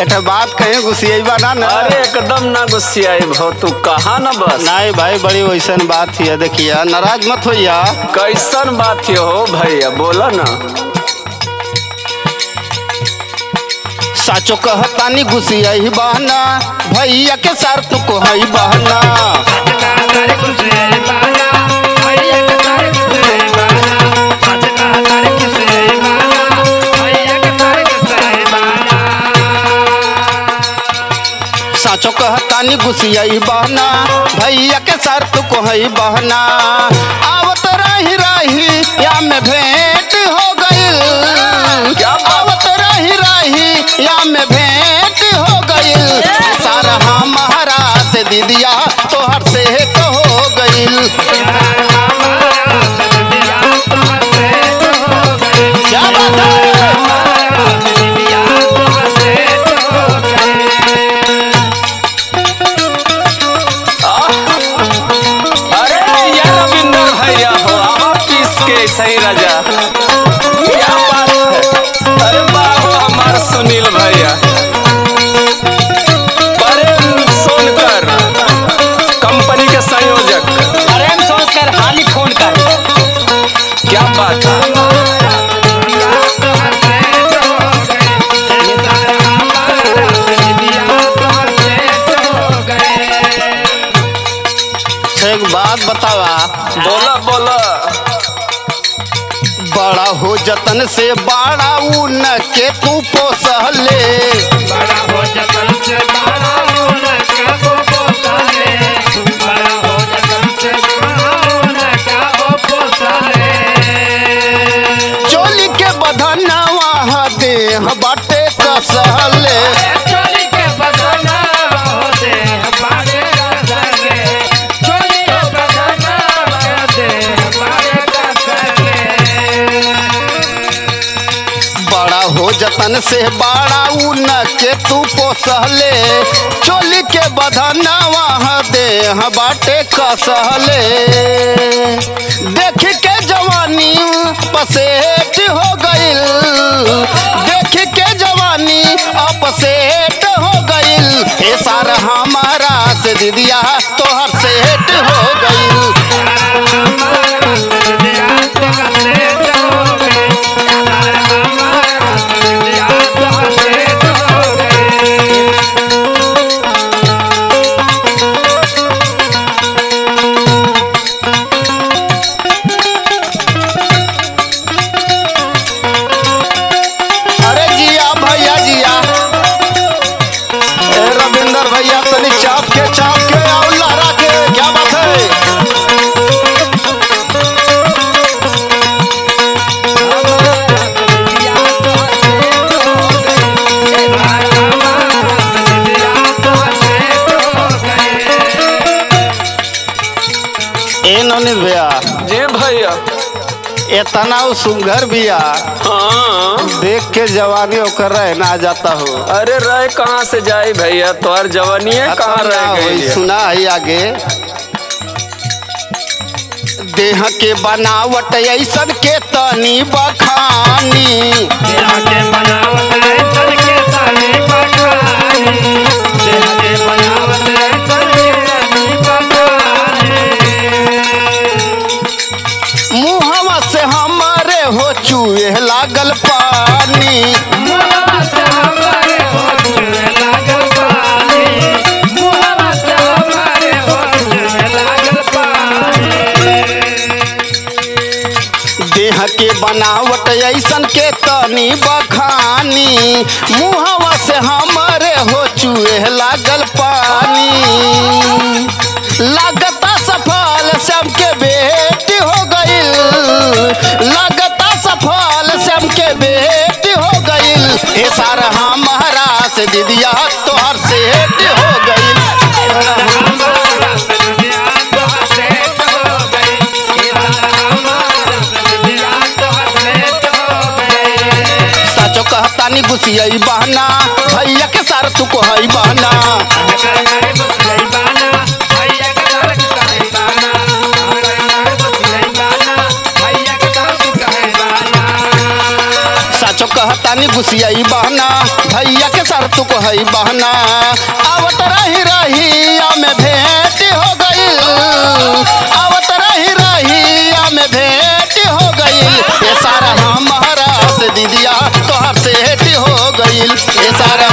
एक बात कहीं गुस्सियाबा ना ना। अरे एकदम ना गुस्सियाई भो, तू कहा ना बस। नहीं भाई बड़ी वैसन बात है, देखिए नाराज मत होइया। कैसन बात हो भैया, बोला ना। साचो कहतानी गुस्सियाई बहना, भैया के सार तू को हई बहना। साचो कहतानी गुस्सियाई बहना, भैया के सार तू को हई बहना। आवत रही रही या में भेंट हो गइल, आवत रही रही या में भेंट हो गइल। सारा हमारा से दीदिया तोहर से तो हो गइल। क्या बात है? सही राजा, क्या बात है। अरे बाबू हमारा सुनील भैया, प्रेम सोनकर कंपनी के संयोजक। प्रेम सोनकर हाली फोन कर। क्या बात है। एक बात बतावा। बोला बोला। बड़ा हो जतन से बाड़ा ऊन के तू पोसले, बड़ा हो जतन से बड़ा ऊन के तू पोसले, बड़ा हो जतन से बड़ा ऊन के तू पोसले। चोली के बधनवा देह बाटे कसले, चोली के बदना होते बारे कसले, चोली के बदना होते बारे कसले। बड़ा हो जतन से बाड़ा ऊन के तू पोसले। चोली के बधनवा देह बाटे कसले। देख के जवानी पसेट हो गइल, देख के जवानी अपसेट हो गइल। ए सार हमारा से दीदिया तोहर सेट हो गइल। अरे जिया भैया जिया, ए रविंदर भैया तनी चाप के आओ लहरा के। क्या बात है? ए नौनी भैया, जी भैया। इतना सुंदर भैया, हाँ। देख के जवानी होकर रह ना जाता हो। अरे रह कहाँ से जाए भैया, तोहर जवानी कहाँ रह गई। सुना है आगे। देह के बनावट ऐसन के तनी बखानी, देह के बनावट ऐसन के तनी बखानी, देह के बनावट ऐसन के तनी बखानी। मुहवा से हमारे हो चूहे लागल पानी, मुहवा से हमारे हो चूहे लागल पानी, मुहवा से हमारे हो चूहे लागल पानी। देह के बनावट ऐसन के तनी बखानी। मुहवा से हमारे हो चूहे लागल पानी। लागता सफल श्याम के बेटी हो गइल, लागता सफल श्याम के बेटी हो गइल। हे सारा हमारा से दीदिया तोहर सेठ हो गइल। साचो कहतानी गुस्सियाई बहना, भैया के सार तू को हई बहना। साचो कहतानी गुसियाई बहना भैया के सर तू को हई बहना आवत रही रहिया में भेंट हो गईल आवत रही रहिया में भेंट हो गईल ये सारा हमारा से दीदिया तोहर से हेट हो गईल ये सारा